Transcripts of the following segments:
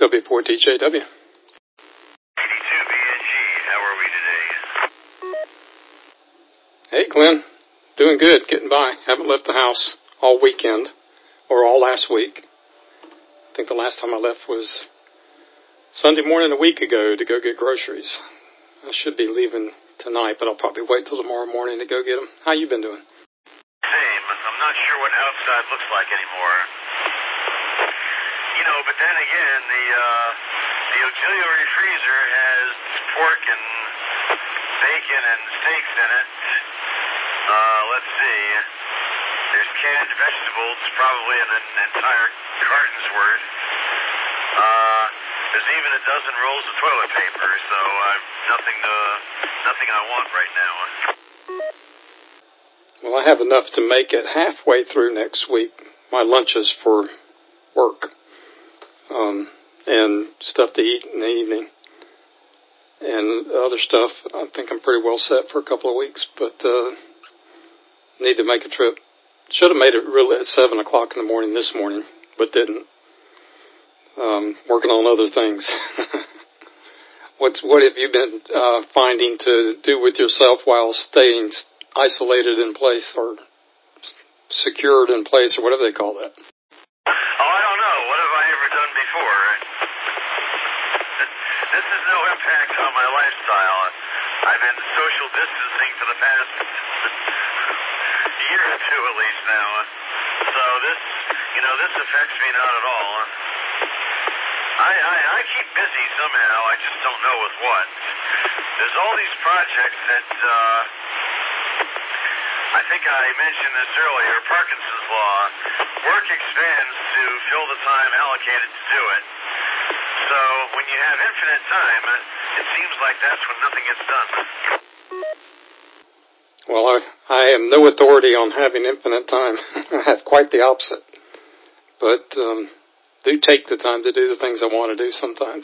W4TJW. 82BNG, how are we today? Hey, Glenn. Doing good, getting by. Haven't left the house all weekend, or all last week. I think the last time I left was Sunday morning a week ago to go get groceries. I should be leaving tonight, but I'll probably wait till tomorrow morning to go get them. How you been doing? Same. I'm not sure what outside looks like anymore. You know, but then again, the auxiliary freezer has pork and bacon and steaks in it. Let's see. There's canned vegetables, probably an entire carton's worth. There's even a dozen rolls of toilet paper, so nothing I want right now. Well, I have enough to make it halfway through next week. My lunches for work, and stuff to eat in the evening. And other stuff, I think I'm pretty well set for a couple of weeks, but need to make a trip. Should have made it really at 7 o'clock in the morning this morning, but didn't. Working on other things. What have you been finding to do with yourself while staying isolated in place or secured in place or whatever they call that? Oh, I don't know. What have I ever done before? This is no impact on my lifestyle. I've been social distancing for the past year or two at least now. So this affects me not at all. I keep busy somehow. I just don't know with what. There's all these projects that, I think I mentioned this earlier, Parkinson's Law. Work expands to fill the time allocated to do it. So when you have infinite time, it seems like that's when nothing gets done. Well, I am no authority on having infinite time. I have quite the opposite. But do take the time to do the things I want to do sometimes.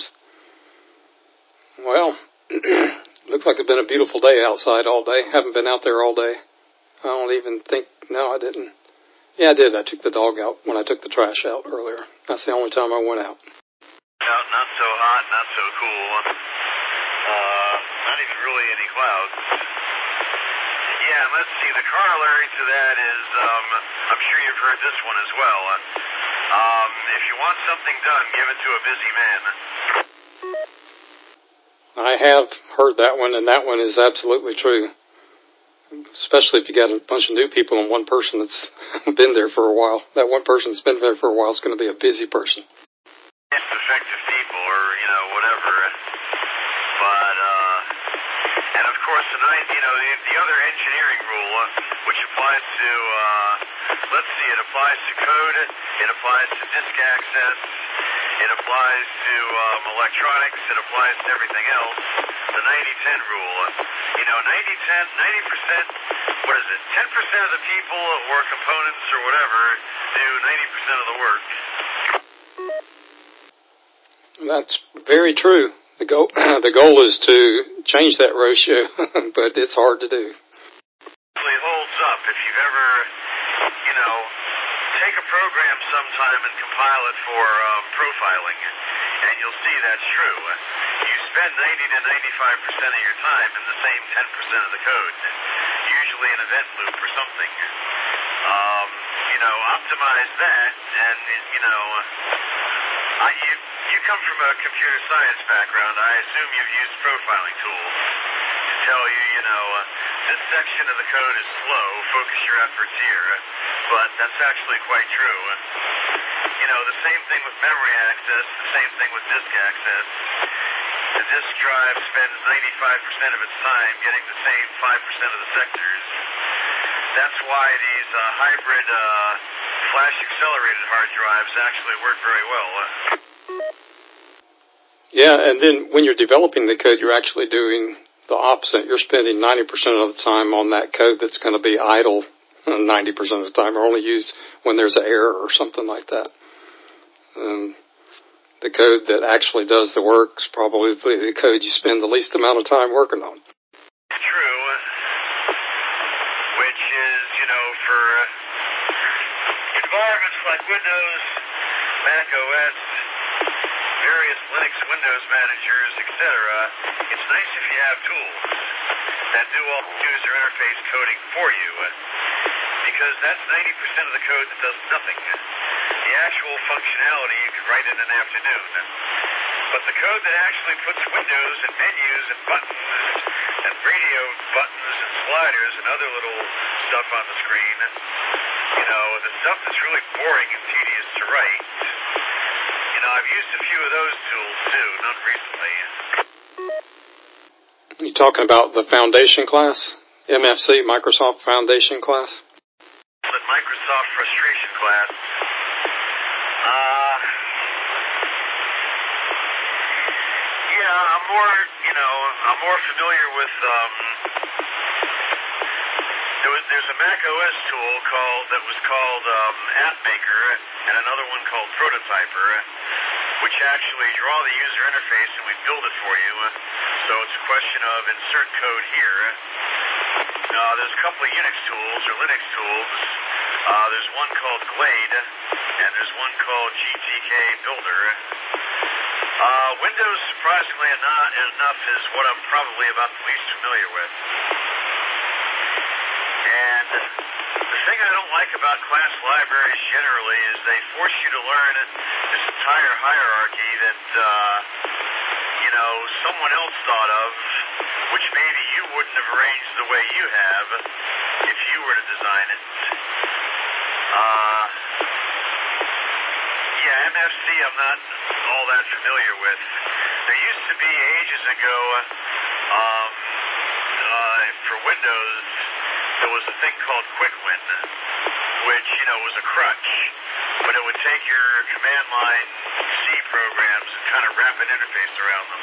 Well, looks like it's been a beautiful day outside all day. Haven't been out there all day. I don't even think, no, I didn't. Yeah, I did. I took the dog out when I took the trash out earlier. That's the only time I went out. Not so hot, not so cool. Not even really any clouds. Yeah, and let's see, the corollary to that is, I'm sure you've heard this one as well. If you want something done, give it to a busy man. I have heard that one, and that one is absolutely true. Especially if you got a bunch of new people and one person that's been there for a while. That one person that's been there for a while is going to be a busy person. It's effective people or, whatever. But, and of course, the other engineering rule, which applies to, it applies to code, it applies to disk access, it applies to electronics, it applies to everything else. The 90-10 rule. 90%, what is it? 10% of the people or components or whatever do 90% of the work. That's very true. The goal is to change that ratio, but it's hard to do. It really holds up. If you've ever, take a program sometime and compile it for profiling, and you'll see that's true. You spend 90 to 95% of your time in the same 10% of the code, usually an event loop or something. Optimize that, and, you come from a computer science background. I assume you've used profiling tools to tell you, this section of the code is slow, focus your efforts here, but that's actually quite true. The same thing with memory access, the same thing with disk access. The disk drive spends 95% of its time getting the same 5% of the sectors. That's why these hybrid flash accelerated hard drives actually work very well. Yeah, and then when you're developing the code, you're actually doing the opposite. You're spending 90% of the time on that code that's going to be idle 90% of the time, or only used when there's an error or something like that. The code that actually does the work is probably the code you spend the least amount of time working on. True. Which is, for environments like Windows, Mac OS, various Linux, Windows managers, etc., it's nice if you have tools that do all the user interface coding for you, because that's 90% of the code that does nothing. The actual functionality you could write in an afternoon. But the code that actually puts windows and menus and buttons and radio buttons and sliders and other little stuff on the screen, the stuff that's really boring and tedious to write, I've used a few of those tools too, none recently. You talking about the Foundation class? MFC, Microsoft Foundation class? The Microsoft Frustration class. I'm more familiar with, there's a Mac OS tool that was called App Maker, and another one called Prototyper, which actually draw the user interface and we build it for you. So it's a question of insert code here. There's a couple of Unix tools or Linux tools. There's one called Glade, and there's one called GTK Builder. Windows, surprisingly enough, is what I'm probably about the least familiar with. And the thing I don't like about class libraries generally is they force you to learn this entire hierarchy that, someone else thought of, which maybe you wouldn't have arranged the way you have if you were to design it. MFC I'm not all that familiar with. There used to be ages ago, for Windows, there was a thing called QuickWin, which, was a crutch, but it would take your command line C programs and kind of wrap an interface around them.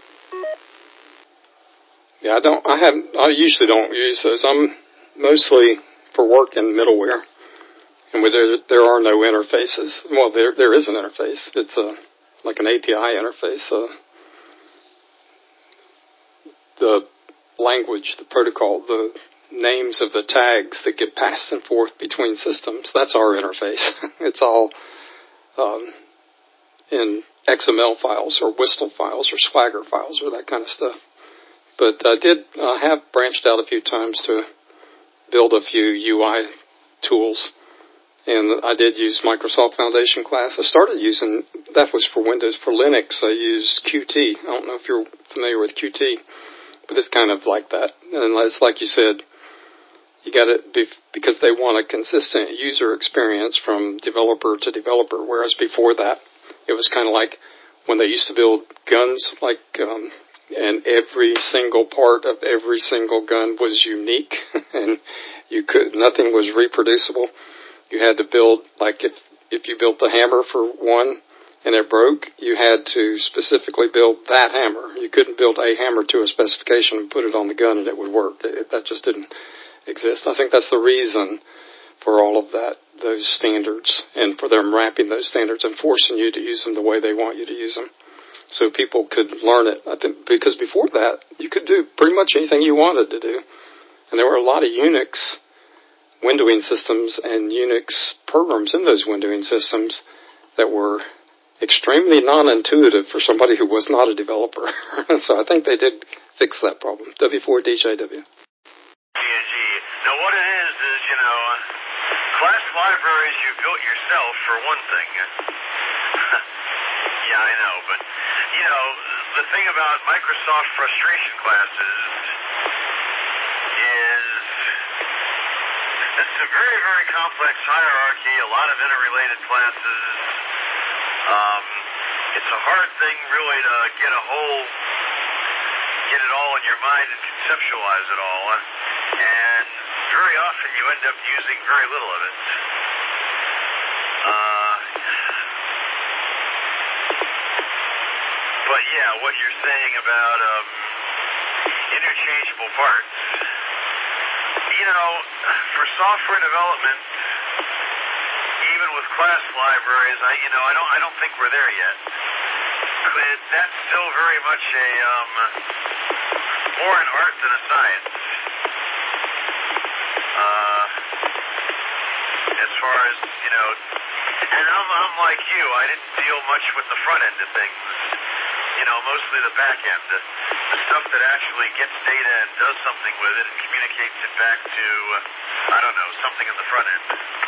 Yeah, I usually don't use those. I'm mostly for work in middleware. And where there are no interfaces. Well, there is an interface. It's like an API interface. The language, the protocol, the names of the tags that get passed and forth between systems, that's our interface. It's all in XML files or WSTL files or Swagger files or that kind of stuff. But I have branched out a few times to build a few UI tools. And I did use Microsoft Foundation class. I started using, that was for Windows. For Linux, I used Qt. I don't know if you're familiar with Qt, but it's kind of like that. And it's like you said, you got it because they want a consistent user experience from developer to developer, whereas before that, it was kind of like when they used to build guns, and every single part of every single gun was unique, and nothing was reproducible. You had to build, like if you built the hammer for one and it broke, you had to specifically build that hammer. You couldn't build a hammer to a specification and put it on the gun and it would work. That just didn't exist. I think that's the reason for all of that, those standards, and for them wrapping those standards and forcing you to use them the way they want you to use them. So people could learn it. I think because before that, you could do pretty much anything you wanted to do. And there were a lot of Unix windowing systems and Unix programs in those windowing systems that were extremely non-intuitive for somebody who was not a developer. So I think they did fix that problem. W4DJW. Now what it is, class libraries you built yourself for one thing. Yeah, I know, but, the thing about Microsoft frustration classes is it's a very, very complex hierarchy, a lot of interrelated classes. It's a hard thing really to get it all in your mind and conceptualize it all. And very often you end up using very little of it. But yeah, what you're saying about interchangeable parts. For software development, even with class libraries, I don't think we're there yet. That's still very much more an art than a science. As far as, And I'm like you. I didn't deal much with the front end of things. You know, mostly the back end. The stuff that actually gets data and does something with it and communicates it back to, I don't know, something in the front end.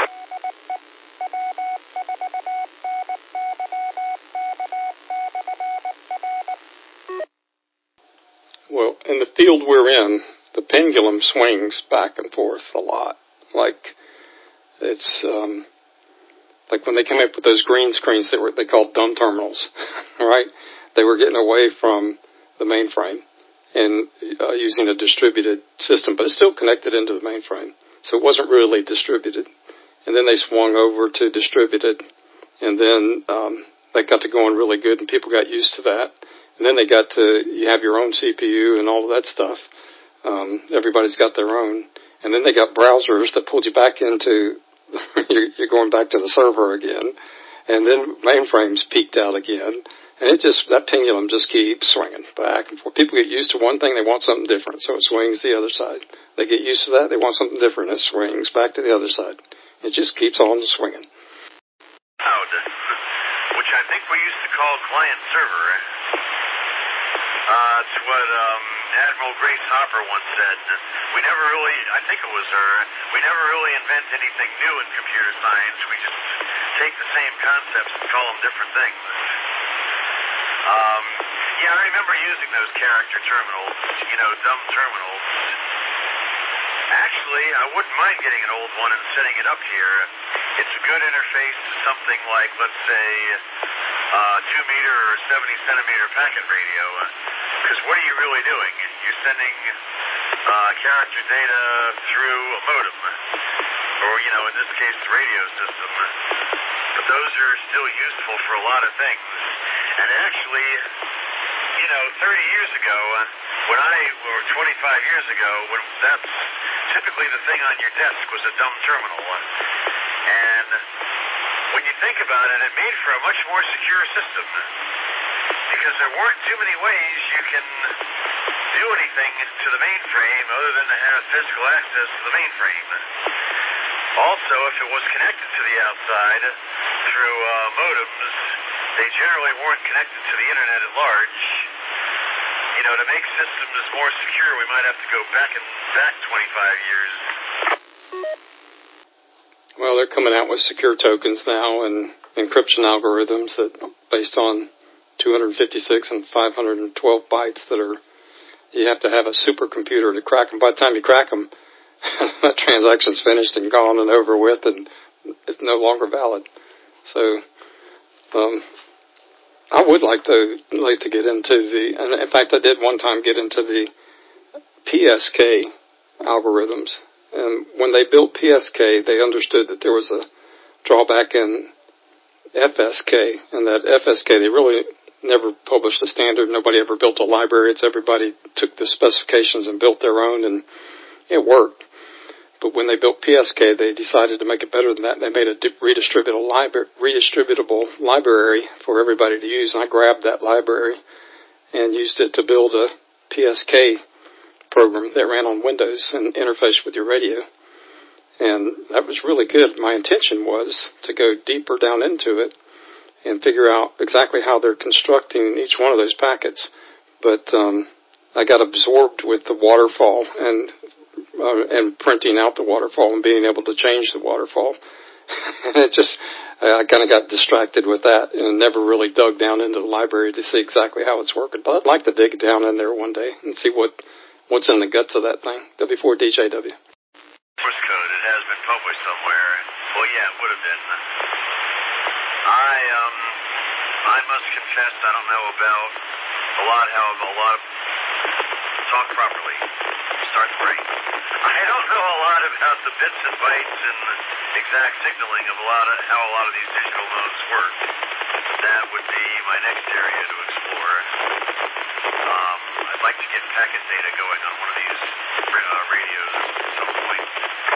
Well, in the field we're in, the pendulum swings back and forth a lot. Like, it's, like when they came up with those green screens, they called dumb terminals, right? They were getting away from the mainframe and using a distributed system, but it's still connected into the mainframe. So it wasn't really distributed. And then they swung over to distributed, and then they got to going really good, and people got used to that. And then they got to, you have your own CPU and all of that stuff. Everybody's got their own. And then they got browsers that pulled you back into, you're going back to the server again. And then mainframes peaked out again. And that pendulum just keeps swinging back and forth. People get used to one thing, they want something different, so it swings the other side. They get used to that, they want something different, it swings back to the other side. It just keeps on swinging. Which I think we used to call client-server. That's what Admiral Grace Hopper once said. We never really, I think it was her, we never really invent anything new in computer science. We just take the same concepts and call them different things. Yeah, I remember using those character terminals, you know, dumb terminals. Actually, I wouldn't mind getting an old one and setting it up here. It's a good interface to something like, let's say, 2-meter or 70-centimeter packet radio. Because what are you really doing? You're sending character data through a modem, or, you know, in this case, the radio system. But those are still useful for a lot of things. And actually, you know, 30 years ago, or 25 years ago, when that's typically the thing on your desk was a dumb terminal. And when you think about it, it made for a much more secure system. Because there weren't too many ways you can do anything to the mainframe other than to have physical access to the mainframe. Also, if it was connected to the outside through modems, they generally weren't connected to the internet at large. You know, to make systems more secure, we might have to go back 25 years. Well, they're coming out with secure tokens now and encryption algorithms that based on 256 and 512 bytes that you have to have a supercomputer to crack them. By the time you crack them, that transaction's finished and gone and over with, and it's no longer valid. So, I would like to get into and in fact I did one time get into the PSK algorithms. And when they built PSK, they understood that there was a drawback in FSK, and that FSK, they really never published a standard. Nobody ever built a library. It's everybody took the specifications and built their own, and it worked. But when they built PSK, they decided to make it better than that. They made a redistributable library for everybody to use. And I grabbed that library and used it to build a PSK program that ran on Windows and interfaced with your radio. And that was really good. My intention was to go deeper down into it and figure out exactly how they're constructing each one of those packets. But I got absorbed with the waterfall and printing out the waterfall and being able to change the waterfall. And I kind of got distracted with that and never really dug down into the library to see exactly how it's working. But I'd like to dig down in there one day and see what's in the guts of that thing. W4DJW. Source code, it has been published somewhere. Well, yeah, it would have been. I must confess I don't know about how a lot of talk properly. Start the break. I don't know a lot about the bits and bytes and the exact signaling of how a lot of these digital modes work. That would be my next area to explore. I'd like to get packet data going on one of these radios at some point.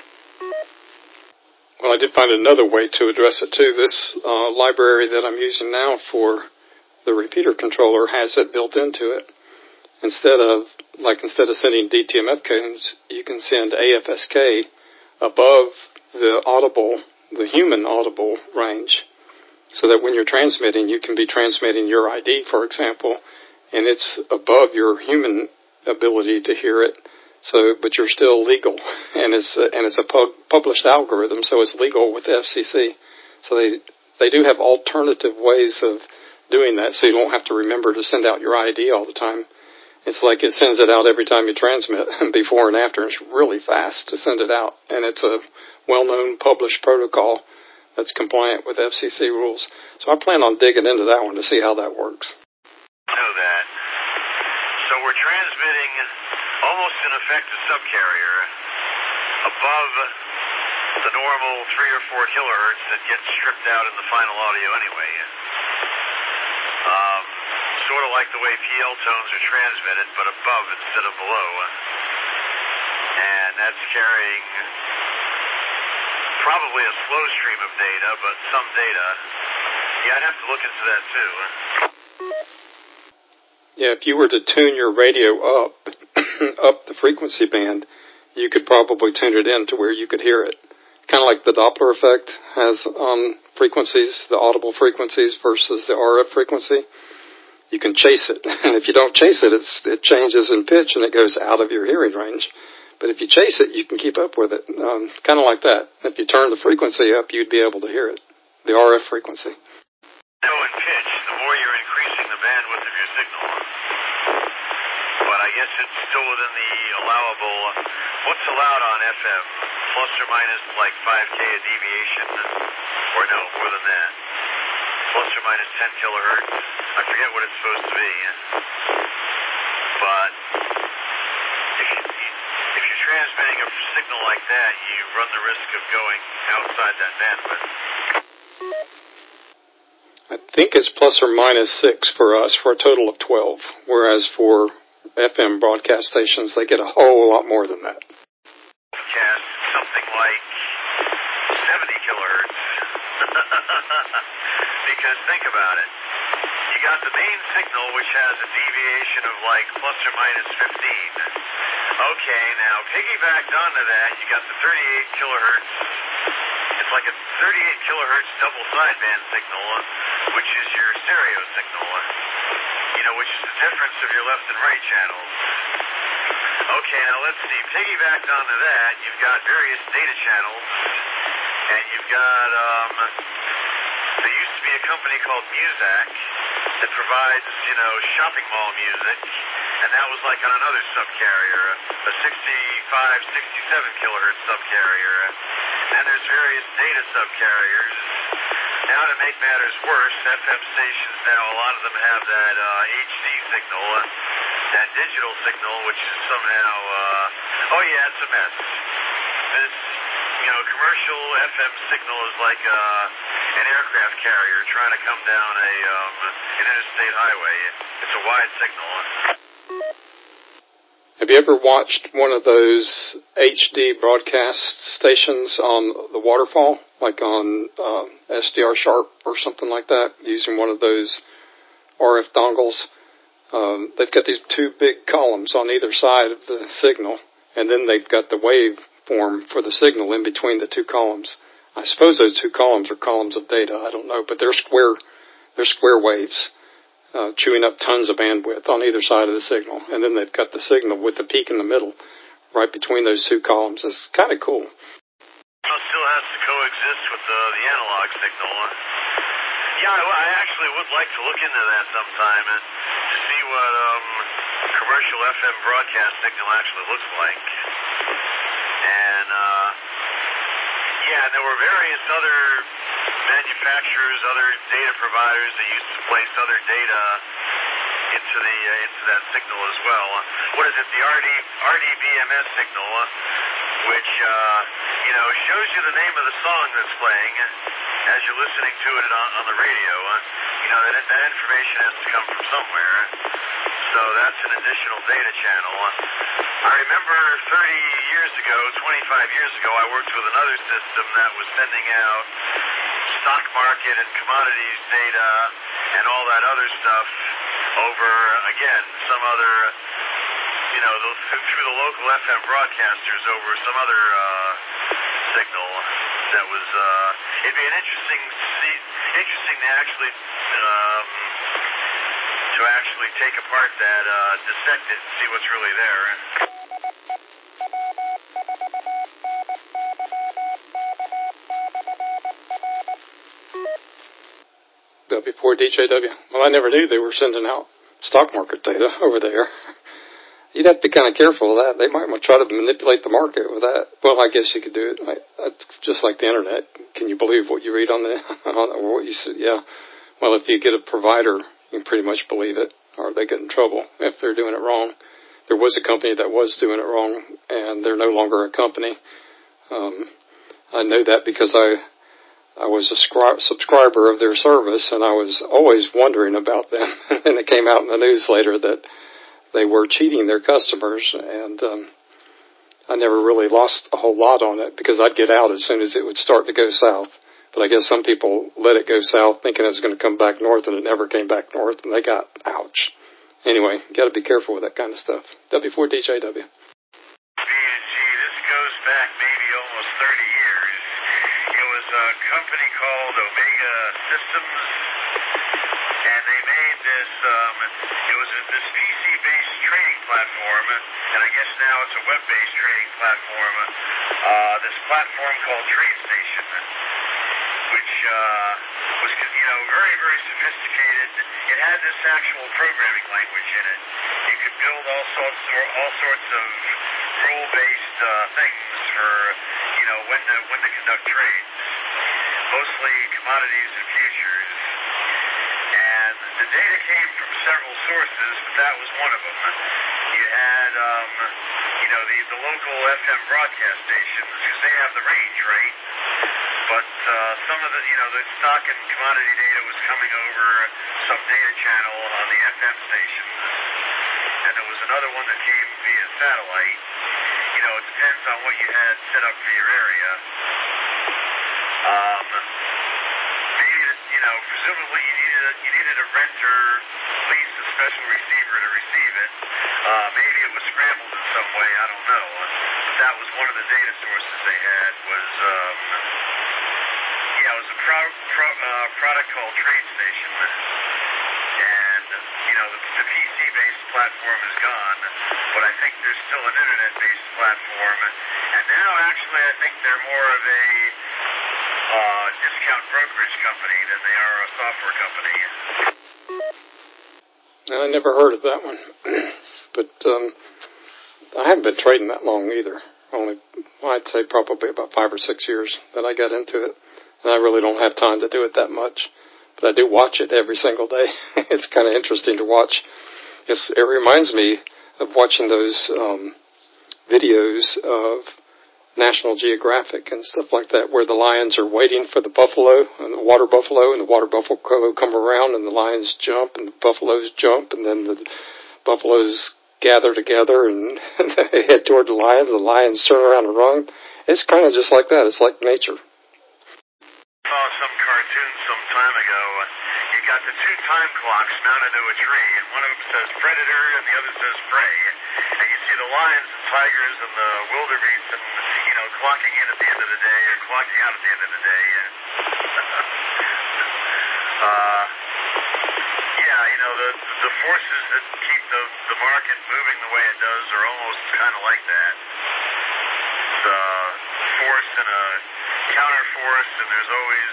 Well, I did find another way to address it too. This library that I'm using now for the repeater controller has it built into it. Instead of sending DTMF codes, you can send AFSK above the human audible range. so that when you're transmitting, you can be transmitting your ID, for example, and it's above your human ability to hear it. So, but you're still legal, and it's a published algorithm, so it's legal with the FCC. So they do have alternative ways of doing that, so you don't have to remember to send out your ID all the time. It's like it sends it out every time you transmit, before and after. It's really fast to send it out, and it's a well-known published protocol that's compliant with FCC rules. So I plan on digging into that one to see how that works. I know that. So we're transmitting almost in effect a subcarrier above the normal 3 or 4 kilohertz that gets stripped out in the final audio anyway. Sort of like the way PL tones are transmitted, but above instead of below. And that's carrying probably a slow stream of data, but some data. Yeah, I'd have to look into that too. Yeah, if you were to tune your radio up the frequency band, you could probably tune it in to where you could hear it. Kind of like the Doppler effect has on frequencies, the audible frequencies versus the RF frequency. You can chase it, and if you don't chase it, it changes in pitch and it goes out of your hearing range. But if you chase it, you can keep up with it. Kind of like that. If you turn the frequency up, you'd be able to hear it, the RF frequency. So in pitch, the more you're increasing the bandwidth of your signal. But I guess it's still within the allowable. What's allowed on FM? Plus or minus like 5K a deviation, or no, more than that. Plus or minus 10 kilohertz. I forget what it's supposed to be. But if you're transmitting a signal like that, you run the risk of going outside that bandwidth. I think it's plus or minus 6 for us, for a total of 12, whereas for FM broadcast stations, they get a whole lot more than that. Broadcast something like 70 kilohertz. Because think about it. You got the main signal, which has a deviation of like plus or minus 15. Okay, now piggybacked onto that, you got the 38 kilohertz. It's like a 38 kilohertz double sideband signal, which is your stereo signal, which is the difference of your left and right channels. Okay, now let's see. Piggybacked onto that, you've got various data channels, and you've got, there used to be a company called Muzak that provides, shopping mall music, and that was like on another subcarrier, a 65, 67 kilohertz subcarrier. And there's various data subcarriers. Now, to make matters worse, FM stations now, a lot of them have that HD signal, that digital signal, which is somehow, it's a mess. This, commercial FM signal is like an aircraft carrier trying to come down an interstate highway. It's a wide signal. Have you ever watched one of those HD broadcast stations on the waterfall, like on SDR Sharp or something like that, using one of those RF dongles? They've got these two big columns on either side of the signal, and then they've got the waveform for the signal in between the two columns. I suppose those two columns are columns of data. I don't know, but they're square waves. Chewing up tons of bandwidth on either side of the signal. And then they've got the signal with the peak in the middle, right between those two columns. It's kind of cool. It still has to coexist with the analog signal. Yeah, I actually would like to look into that sometime and to see what commercial FM broadcast signal actually looks like. And, there were various other manufacturers, other data providers that used to place other data into that signal as well. What is it? The RDBMS signal, which shows you the name of the song that's playing as you're listening to it on the radio. That information has to come from somewhere. So that's an additional data channel. I remember 30 years ago, 25 years ago, I worked with another system that was sending out stock market and commodities data and all that other stuff over, again, some other, through the local FM broadcasters over some other signal. That was it'd be an interesting to actually take apart that, dissect it, and see what's really there. W4DJW. Well, I never knew they were sending out stock market data over there. You'd have to be kind of careful of that. They might try to manipulate the market with that. Well, I guess you could do it. It's just like the internet. Can you believe what you read on the or what you see? Yeah. Well, if you get a provider, you can pretty much believe it, or they get in trouble if they're doing it wrong. There was a company that was doing it wrong, and they're no longer a company. I know that because I was a subscriber of their service, and I was always wondering about them. And it came out in the news later that they were cheating their customers, and I never really lost a whole lot on it because I'd get out as soon as it would start to go south. But I guess some people let it go south thinking it was going to come back north, and it never came back north, and they got ouch. Anyway, you got to be careful with that kind of stuff. W4DJW. This goes back maybe almost 30 years. It was a company called Omega Systems, and they made this, this PC-based trading platform, and I guess now it's a web-based trading platform, this platform called TradeStation, which was, very, very sophisticated. It had this actual programming language in it. You could build all sorts of rule-based things for, when to conduct trades, mostly commodities and futures. And the data came from several sources, but that was one of them. You had, the local FM broadcast stations, because they have the range, right? But some of the stock and commodity data was coming over some data channel on the FM stations, and there was another one that came via satellite. It depends on what you had set up for your area. Presumably you needed a rent or lease a special receiver to receive it. Maybe it was scrambled in some way, I don't know. But that was one of the data sources they had was, it was a product called TradeStation. And, the PC-based platform is gone, but I think there's still an internet-based platform. And now, actually, I think they're more of a discount brokerage company than they are a software company. I never heard of that one. But I haven't been trading that long either. I'd say probably about 5 or 6 years that I got into it. And I really don't have time to do it that much. But I do watch it every single day. It's kind of interesting to watch. It reminds me of watching those videos of National Geographic and stuff like that, where the lions are waiting for the buffalo, and the water buffalo come around, and the lions jump, and the buffaloes jump, and then the buffaloes gather together, and they head toward the lions turn around and run. It's kind of just like that. It's like nature. I saw some cartoon some time ago. You got the two time clocks mounted to a tree, and one of them says predator and the other says prey. And you see the lions and tigers and the wildebeest and, clocking in at the end of the day or clocking out at the end of the day. The forces that keep the market moving the way it does are almost kind of like that. It's a force and a counterforce, and there's always,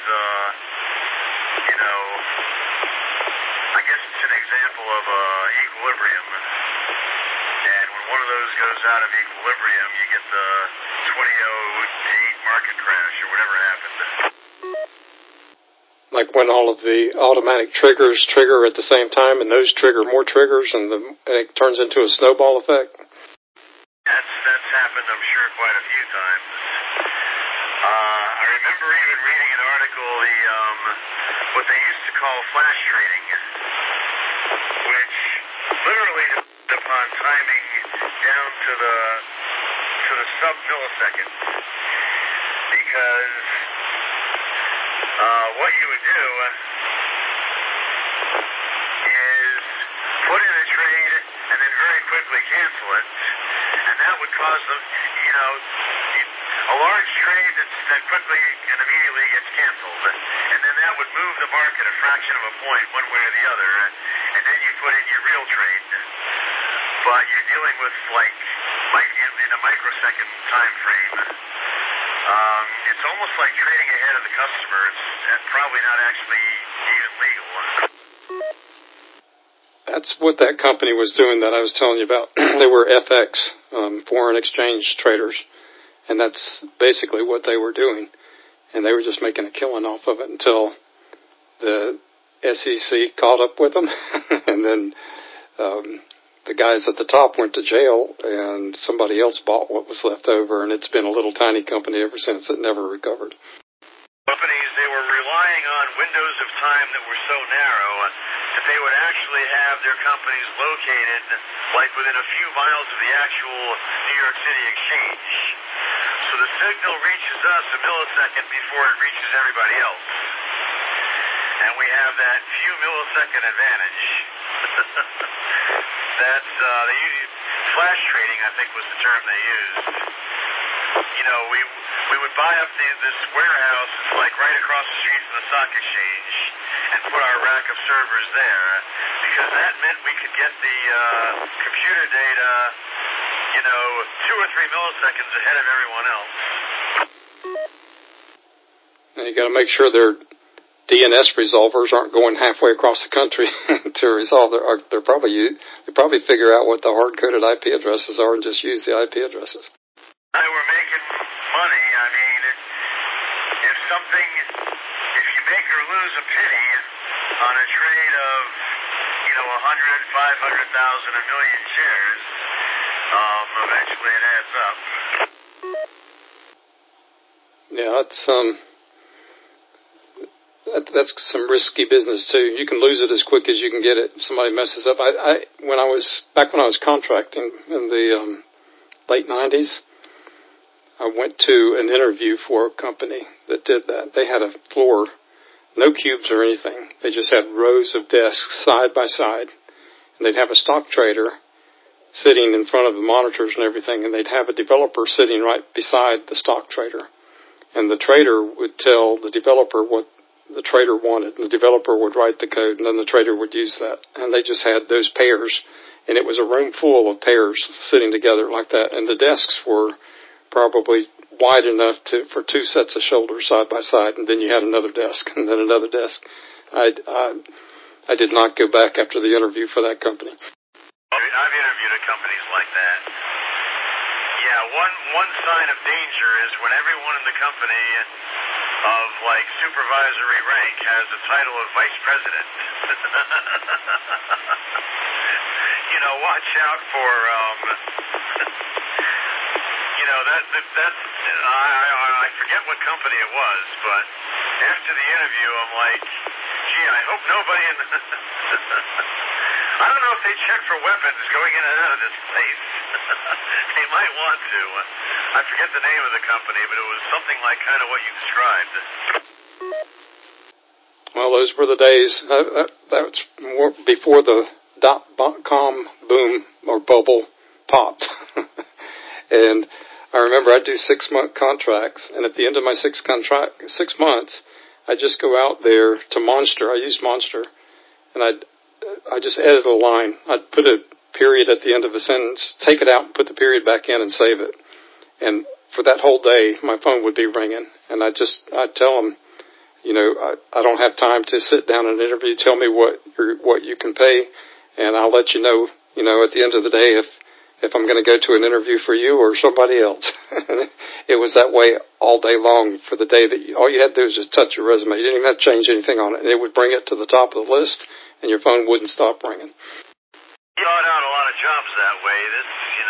I guess it's an example of equilibrium. And when one of those goes out of equilibrium, you get the 2008 market crash or whatever happened. Like when all of the automatic triggers trigger at the same time, and those trigger more triggers, and it turns into a snowball effect. That's happened, I'm sure, quite a few times. I remember even reading an article, what they used to call flash trading, which literally depends upon timing down to the sub-millisecond, because what you would do is put in a trade and then very quickly cancel it, and that would cause a large trade that quickly immediately gets canceled. And then that would move the market a fraction of a point one way or the other. And then you put in your real trade. But you're dealing with, like, in a microsecond time frame. It's almost like trading ahead of the customer. It's probably not actually even legal. That's what that company was doing that I was telling you about. They were FX, foreign exchange traders, and that's basically what they were doing. And they were just making a killing off of it until the SEC caught up with them, and then the guys at the top went to jail, and somebody else bought what was left over, and it's been a little tiny company ever since. It never recovered. Companies, they were relying on windows of time that were so narrow that they would actually have their companies located like within a few miles of the actual New York City exchange. So the signal reaches us a millisecond before it reaches everybody else. And we have that few millisecond advantage. They use flash trading, I think was the term they used. You know, we would buy up this warehouse, it's like right across the street from the stock exchange, and put our rack of servers there, because that meant we could get the computer data, 2 or 3 milliseconds ahead of everyone else. And you got to make sure their DNS resolvers aren't going halfway across the country to resolve they probably figure out what the hard-coded IP addresses are and just use the IP addresses. We're making money. I mean, if you make or lose a penny on a trade of, 100, 500,000, a million shares, eventually it adds up. Yeah, that's some risky business too. You can lose it as quick as you can get it. If somebody messes up. When I was contracting in the late 90s, I went to an interview for a company that did that. They had a floor, no cubes or anything. They just had rows of desks side by side, and they'd have a stock trader sitting in front of the monitors and everything, and they'd have a developer sitting right beside the stock trader, and the trader would tell the developer what the trader wanted, and the developer would write the code, and then the trader would use that. And they just had those pairs, and it was a room full of pairs sitting together like that, and the desks were probably wide enough for 2 sets of shoulders side by side, and then you had another desk, and then another desk. I did not go back after the interview for that company. I've interviewed at companies like that. Yeah, one sign of danger is when everyone in the company of like supervisory rank has the title of vice president. Watch out for I forget what company it was, but after the interview I'm like, gee, I hope nobody in I don't know if they check for weapons going in and out of this place. They might want to. I forget the name of the company, but it was something like kind of what you described. Well, those were the days. That's more before the .com boom or bubble popped. And I remember I'd do 6-month contracts, and at the end of my 6 months, I'd just go out there to Monster. I used Monster, and I just edit a line. I'd put a period at the end of a sentence, take it out, and put the period back in, and save it. And for that whole day, my phone would be ringing, and I'd tell them, I don't have time to sit down and interview. Tell me what you can pay, and I'll let you know, at the end of the day if I'm going to go to an interview for you or somebody else. It was that way all day long for the day that all you had to do was just touch your resume. You didn't even have to change anything on it, and it would bring it to the top of the list, and your phone wouldn't stop ringing. You got out a lot of jobs that way. This,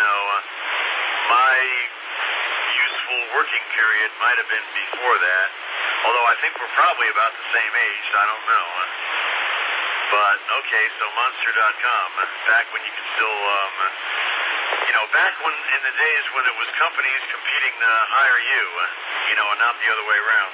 my useful working period might have been before that, although I think we're probably about the same age. I don't know. But, okay, so Monster.com, back when you could still, back when in the days when it was companies competing to hire you, and not the other way around.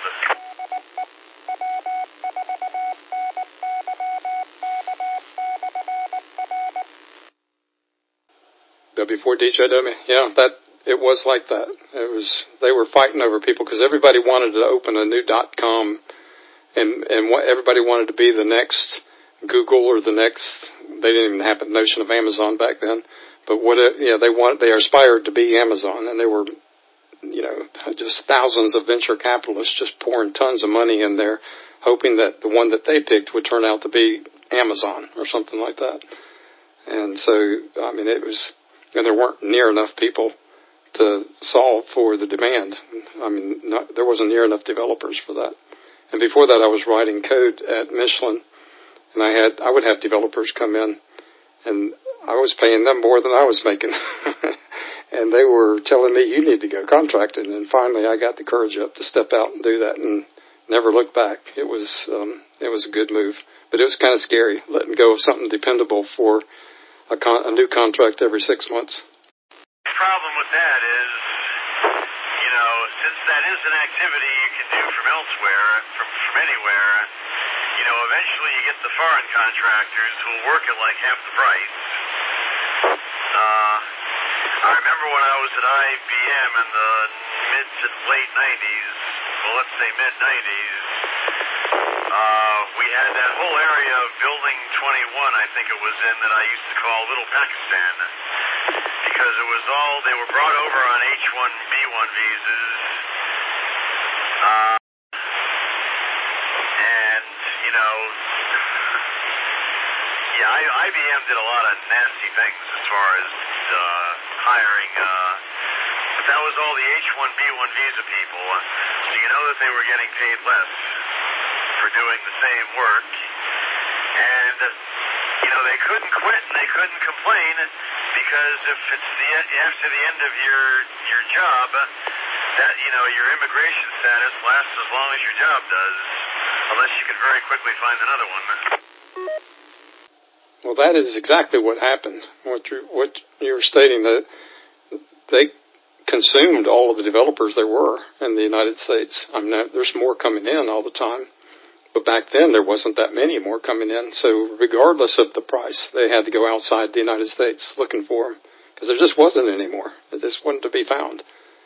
Before DJW, yeah, It was like that. They were fighting over people because everybody wanted to open a new .com, and everybody wanted to be the next Google or the next. They didn't even have the notion of Amazon back then, but they aspired to be Amazon, and they were, just thousands of venture capitalists just pouring tons of money in there, hoping that the one that they picked would turn out to be Amazon or something like that. And so, and there weren't near enough people to solve for the demand. There wasn't near enough developers for that. And before that, I was writing code at Michelin, and I would have developers come in, and I was paying them more than I was making. And they were telling me, you need to go contracted. And finally, I got the courage up to step out and do that, and never looked back. It was a good move, but it was kind of scary letting go of something dependable for a new contract every 6 months. The problem with that is, since that is an activity you can do from elsewhere, from anywhere, eventually you get the foreign contractors who will work at like half the price. I remember when I was at IBM in the mid to late 90s, well, let's say mid-90s, we had that whole area of Building 21, I think it was in, that I used to call Little Pakistan, because it was they were brought over on H-1B1 visas, IBM did a lot of nasty things as far as hiring, but that was all the H-1B1 visa people, so you know that they were getting paid less for doing the same work, and they couldn't quit and they couldn't complain, because if it's after the end of your job, that your immigration status lasts as long as your job does, unless you can very quickly find another one. Well, that is exactly what happened. What you were stating, that they consumed all of the developers there were in the United States. There's more coming in all the time, but back then there wasn't that many more coming in. So regardless of the price, they had to go outside the United States looking for them, because there just wasn't any more. It just wasn't to be found.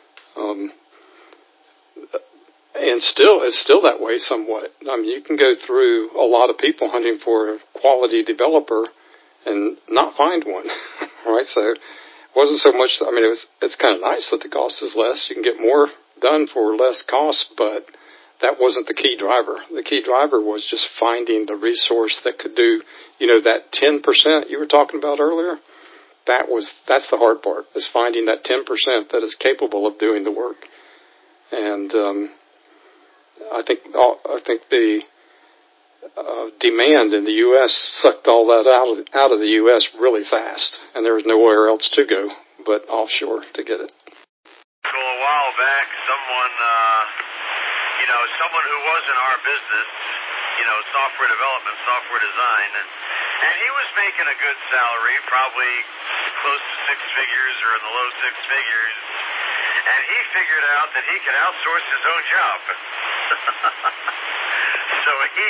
And it's still that way somewhat. You can go through a lot of people hunting for a quality developer and not find one, right? So it wasn't so much. It's kind of nice that the cost is less. You can get more done for less cost, but that wasn't the key driver. The key driver was just finding the resource that could do, that 10% you were talking about earlier. That's the hard part, is finding that 10% that is capable of doing the work. And I think the demand in the U.S. sucked all that out of the U.S. really fast, and there was nowhere else to go but offshore to get it. So a while back, someone who was in our business, software development, software design, and he was making a good salary, probably close to six figures or in the low six figures, and he figured out that he could outsource his own job. So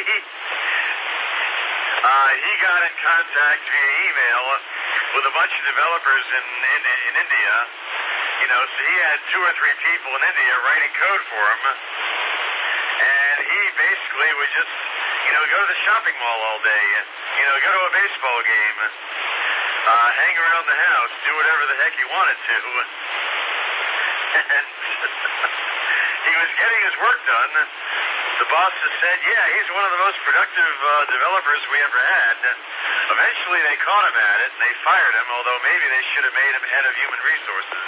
he got in contact via email with a bunch of developers in India. So he had 2 or 3 people in India writing code for him, and he basically would just, go to the shopping mall all day, go to a baseball game, hang around the house, do whatever the heck he wanted to. And he was getting his work done. The bosses said, yeah, he's one of the most productive developers we ever had. Eventually they caught him at it, and they fired him, although maybe they should have made him head of human resources.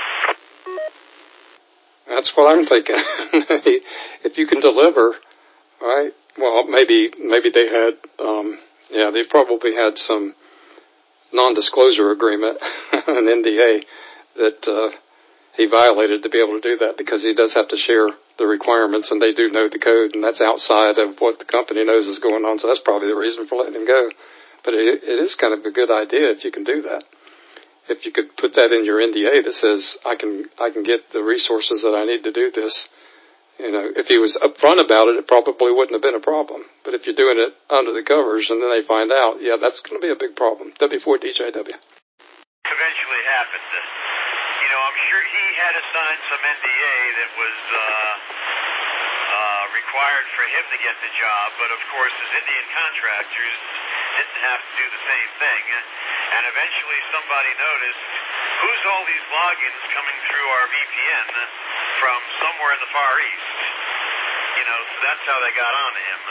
That's what I'm thinking. If you can deliver, right? Well, maybe they had, they probably had some non-disclosure agreement, an NDA, that he violated to be able to do that, because he does have to share the requirements, and they do know the code, and that's outside of what the company knows is going on. So that's probably the reason for letting him go. But it is kind of a good idea if you can do that. If you could put that in your NDA that says, I can get the resources that I need to do this. If he was upfront about it, it probably wouldn't have been a problem. But if you're doing it under the covers and then they find out, that's going to be a big problem. W4DJW. Eventually happened. I'm I'm sure he had to sign some NDA that was required for him to get the job, but of course his Indian contractors didn't have to do the same thing, and eventually somebody noticed, who's all these logins coming through our VPN from somewhere in the Far East? You know, so that's how they got on to him.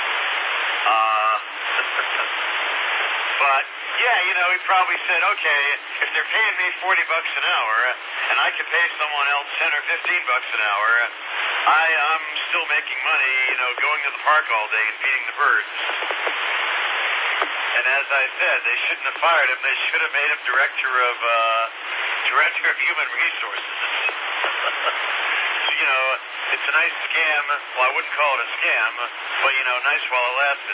But, yeah, you know, he probably said, okay, if they're paying me $40 an hour, and I can pay someone else $10 or $15 an hour, I'm still making money, you know, going to the park all day and feeding the birds. And as I said, they shouldn't have fired him. They should have made him director of human resources. You know, it's a nice scam. Well, I wouldn't call it a scam, but, you know, nice while it lasted.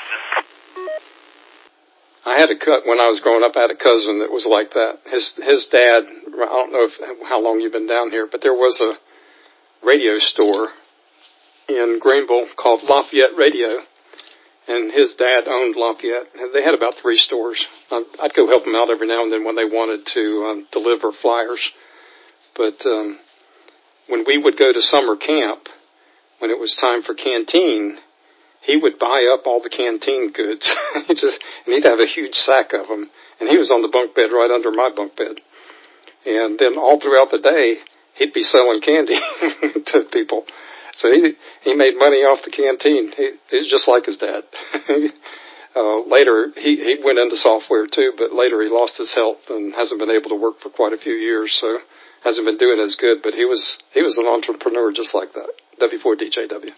I had a cut when I was growing up. I had a cousin that was like that. His dad, I don't know how long you've been down here, but there was a radio store in Greenville called Lafayette Radio, and his dad owned Lafayette. And they had about 3 stores. I'd go help them out every now and then when they wanted to deliver flyers. But when we would go to summer camp, when it was time for canteen, he would buy up all the canteen goods. And he'd have a huge sack of them. And he was on the bunk bed right under my bunk bed. And then all throughout the day, he'd be selling candy to people. So he made money off the canteen. He's just like his dad. Later, he went into software too, but later he lost his health and hasn't been able to work for quite a few years, so hasn't been doing as good. But he was an entrepreneur just like that. W4DJW.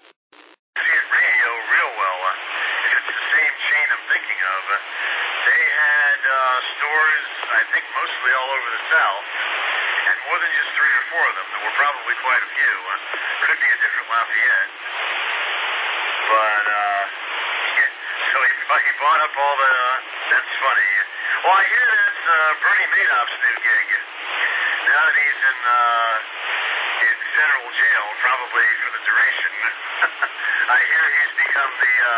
Mostly all over the South, and more than just 3 or 4 of them. There were probably quite a few. Could be a different Lafayette. But, so he bought up all the, that's funny. Well, I hear that's Bernie Madoff's new gig. Now that he's in federal jail, probably for the duration, I hear he's become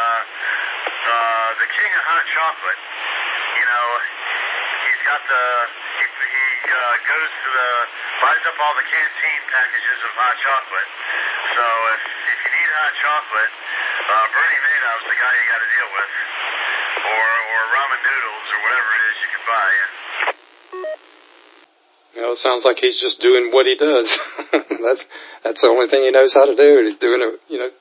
the king of hot chocolate. You know, he's got he goes to buys up all the canteen packages of hot chocolate. So if you need hot chocolate, Bernie Madoff's the guy you got to deal with, or ramen noodles or whatever it is you can buy. You know, it sounds like he's just doing what he does. That's the only thing he knows how to do. He's doing it, you know,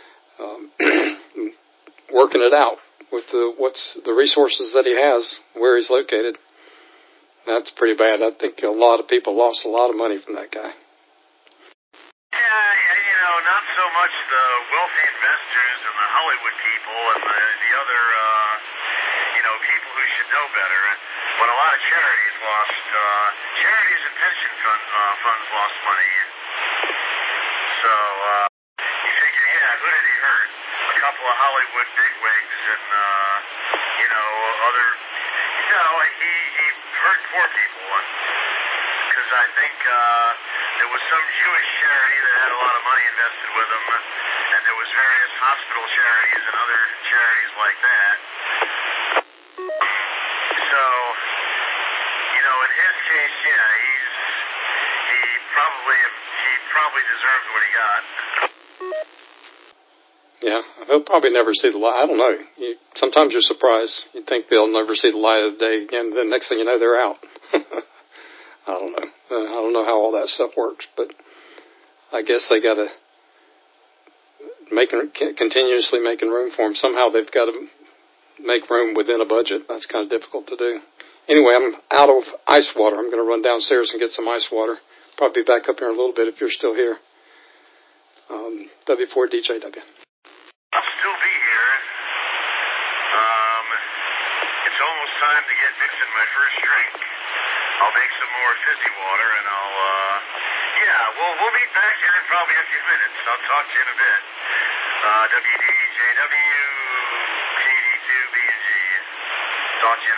working it out with the resources that he has, where he's located. That's pretty bad. I think a lot of people lost a lot of money from that guy. Yeah, you know, not so much the wealthy investors and the Hollywood people and the other, you know, people who should know better. But a lot of charities lost. Charities and pension funds lost money. So you figure, yeah, who did he hurt? A couple of Hollywood bigwigs and, you know, other. You know, he hurt poor people. Because I think there was some Jewish charity that had a lot of money invested with them, and there was various hospital charities and other charities like that. So, you know, in his case, yeah, he probably deserved what he got. Yeah, he'll probably never see the light. I don't know. Sometimes you're surprised. You think they'll never see the light of the day again. Then next thing you know, they're out. I don't know. I don't know how all that stuff works, but I guess they got to continuously making room for them. Somehow they've got to make room within a budget. That's kind of difficult to do. Anyway, I'm out of ice water. I'm going to run downstairs and get some ice water. Probably be back up here in a little bit if you're still here. W4DJW. I'll still be here. It's almost time to get mixing my first drink. I'll make some more fizzy water, and we'll meet back here in probably a few minutes. I'll talk to you in a bit. WDJW, KD2BG. Talk to you in a